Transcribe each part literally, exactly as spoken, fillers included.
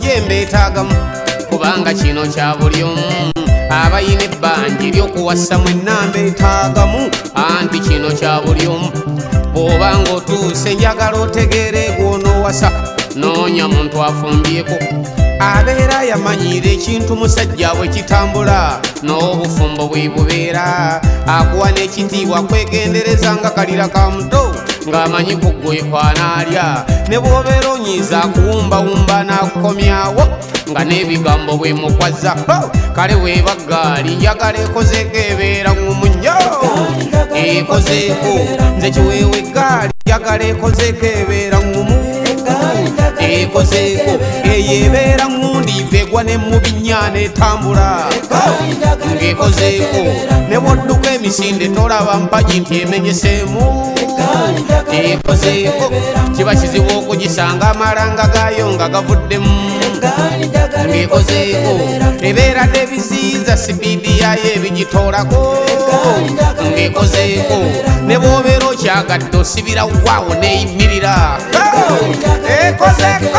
jembe etagamu kubanga kino kya buli omu abayina ebbanja ery'okuwasa mwenna mbeetaagamu anti kino kya buli omu bw'oba ng'otuuse njagala otegeere gw'onoowasa noonya muntu afumbyeko abeera yamanyiira ekintu musajja bwe kitambula n'obufumbo bwe bubeera akuwa n'ekitiibwa kwegendereza nga kalira ka muto ng'amanyi ku ggwe kwanaalya ne bw'obeera onyiiza akuwumbawumba n'akukomyawo nga n'ebigambo bwe mukwaza kale weeba gaali njagala ekozeeko ebeera ngumunyo ekozeeko nze kiweewe gaali njagala ekozeeko ebeera ngumu ekozeeko eyo ebeera ngundi vegwa ne mu binnya n'etambula ng'ekozeeko ne bw'odduka emisinde tolaba mpagi nti emenyeseemu ekozeeko kiba kizibu okugisanga amalanga gaayo nga gavuddemu ng'ekozeeko ebeera n'ebiziiza sipiidi yayo ebigitoolako ng'ekozeeko ne bw'obeera okyagadde osibira waawo neeyimirira ekozeeko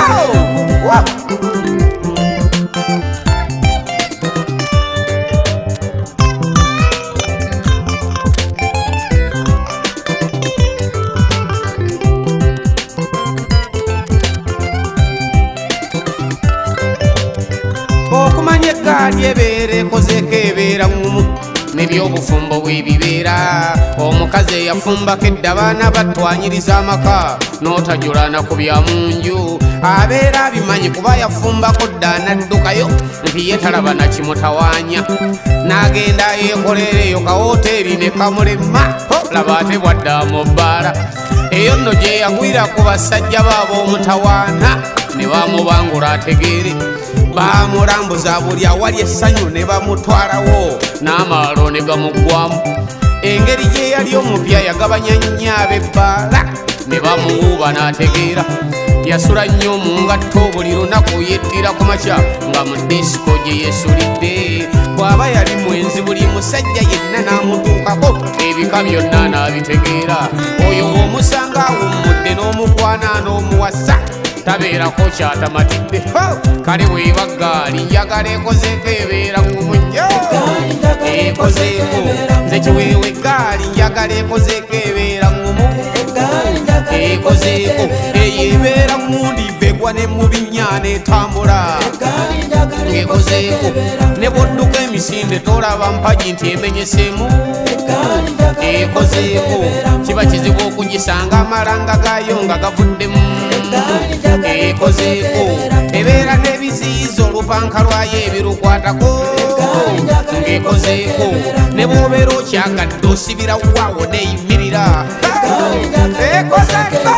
okumanya eggaali ebeera ekozeeko ebeera ngumu n'ebyobufumbo bwe bibeera omukazi eyafumbako edda abaana batwanyiriza amaka n'otajulana ku bya munju abeera abimanyi kuba yafumbako dda anaddukayo nti ye talaba na kimutawaanya n'agenda yeekolera eyo ka woteeri ne kamulema laba ate bwadda mu bbaala eyo nno gye yagwira ku basajja baabo omutawaana ne bamubangula ategeere bamulambuza buli awali essanyu ne bamutwalawo n'amaalo ne gamuggwamu engeri gye yali omupya yagabanya nnyo ab'ebbaala ne bamuwuuba n'ategeera yasula nnyo mu ngatto buli lunaku yeddira ku makya nga mu disiko gye yeesulidde bw'aba yali mwenzi buli musajja yenna n'amutuukako ebika byonna n'abitegeera oyo bw'omusanga awummudde n'omukwana n'omuwasa tabeerako kyatamatidde kale weeba gaali njagala ekozeeko ebeera ngumunyo ekozeeko nze kiweewe gaali njagala ekozeeko ebeera ngumu ekozeeko eyo ebeera ngundi vegwa ne mu binnya n'etambula ekozeeko ne bw'odduka emisinde tolaba mpagi nti emenyeseemu ekozeeko kiba kizibu okugisanga amalanga gaayo nga gavuddemu ekozeeko ebeera n'ebiziiza olupanka lwayo ebirukwatako ng'ekozeeko ne bw'obeera okyagadde osibira waawo neeyimirira ekozeeko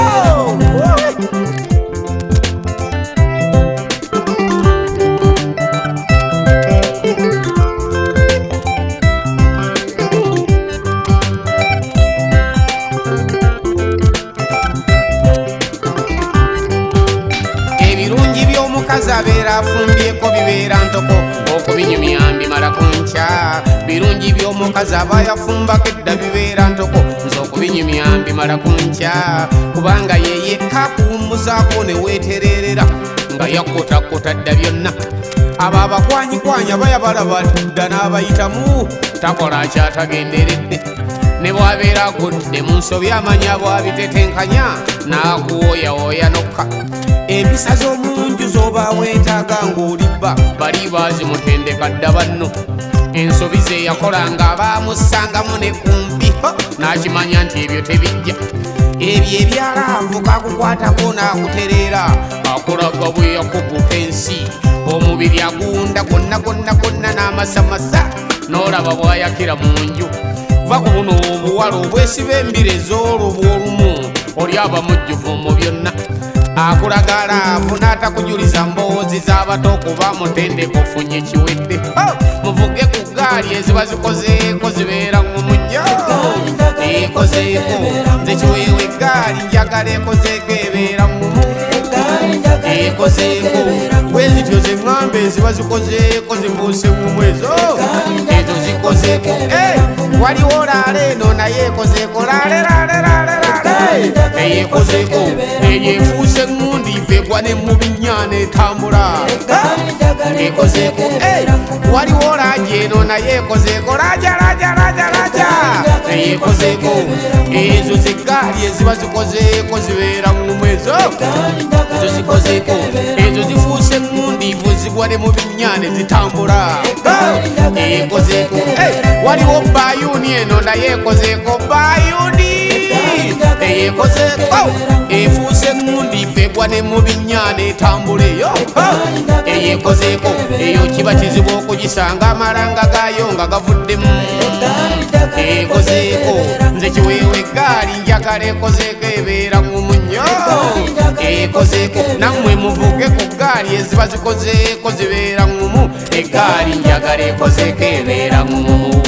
omukazi abeera afumbyeko bibeera ntoko okubinyumya mbimala ku nkya birungi by'omukazi aba yafumbako edda bibeera ntoko nze okubinyumya mbimala ku nkya kubanga yeyekka akuwummuzaako ne weetererera nga yakotakota dda byonna abo abakwanyikwanya bayabalaba dda n'abayitamu takola kyatagenderedde ne bw'abeera agudde mu nsobi amanya bw'abitetenkanya n'akuwooyawooya nokka empisa z'omunju z'oba weetaaga ng'olibba bali baazimutendeka dda banno ensobi ze yakolanga abaamussangamu ne kumpi n'akimanya nti ebyo tebijja ebyo ebyalaavu kakukwatako n'akutereera akulaga bwe yakuguka ensi omubiri agunda gonna gonna gonna n'amasamasa n'olaba bw'ayakira mu nju va ku buno obuwala obwesiba embiro ez'olubu olumu oli abamujjuvu mu byonna akulaga alaavu n'atakujuliza mboozi z'abato okuba mutendeko ofunye ekiwedde muvuge ku gaali eziba zikozeeko zibeera ngumunyo ekozeeko nze kiweewe gaali njagala ekozeeko ebeera ngumu ekozeeko bwe zityo ze ŋŋamba eziba zikozeeko zibuuse ngumu ezo ezo zikozeeko waliwo laale eno naye ekozeeko laale laale laale laale eyekozeko eyefuuse eŋŋundi ifegwa ne mu binnyana etambula ekozeko waliwo laaja eno naye ekozeko laja laja laja laja eyekozeko ezo zegaali eziba zikozeeko zibeera ngumu ezo ezo zikozeko ezo zifuuse eŋŋundi ifuzibwa ne mu binnyana ezitambula eyekozeko waliwo bayuni eno naye ekozeko bayuni eyekozeko efuuse eŋŋundi ifegwa ne mu binnyana etambula eyo eyekozeko eyo kiba kizibu okugisanga amalanga gayo nga gavuddemu eyekozeko nze kiweewa eggaali njagala ekozeko ebeera ngumu nnyo eyekozeko nammwe muvuge ku ggaali eziba zikozeeko zibeera ngumu eggaali njagala ekozeko ebeera ngumu